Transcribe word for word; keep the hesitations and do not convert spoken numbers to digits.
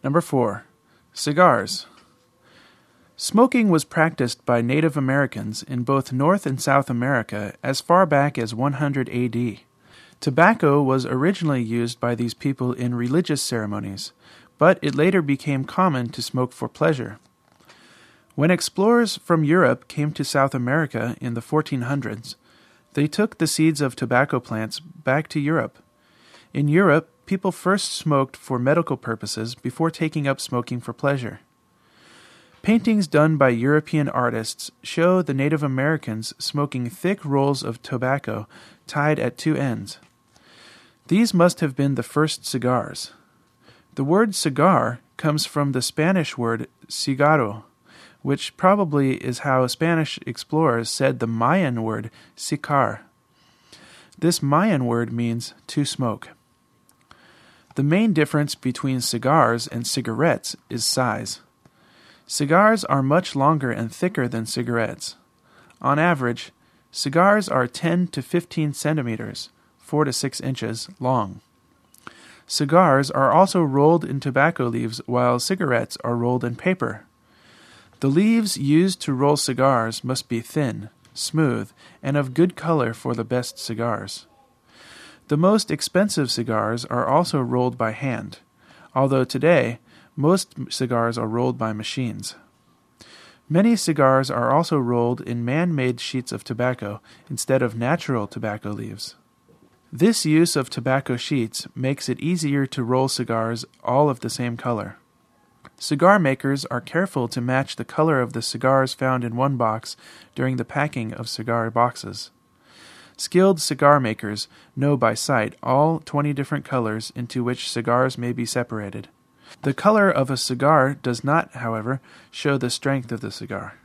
Number four. Cigars. Smoking was practiced by Native Americans in both North and South America as far back as one hundred A D. Tobacco was originally used by these people in religious ceremonies, but it later became common to smoke for pleasure. When explorers from Europe came to South America in the fourteen hundreds, they took the seeds of tobacco plants back to Europe. In Europe, people first smoked for medical purposes before taking up smoking for pleasure. Paintings done by European artists show the Native Americans smoking thick rolls of tobacco tied at two ends. These must have been the first cigars. The word cigar comes from the Spanish word cigarro, which probably is how Spanish explorers said the Mayan word sicar. This Mayan word means to smoke. The main difference between cigars and cigarettes is size. Cigars are much longer and thicker than cigarettes. On average, cigars are ten to fifteen centimeters, four to six inches, long. Cigars are also rolled in tobacco leaves while cigarettes are rolled in paper. The leaves used to roll cigars must be thin, smooth, and of good color for the best cigars. The most expensive cigars are also rolled by hand, although today most cigars are rolled by machines. Many cigars are also rolled in man-made sheets of tobacco instead of natural tobacco leaves. This use of tobacco sheets makes it easier to roll cigars all of the same color. Cigar makers are careful to match the color of the cigars found in one box during the packing of cigar boxes. Skilled cigar makers know by sight all twenty different colors into which cigars may be separated. The color of a cigar does not, however, show the strength of the cigar.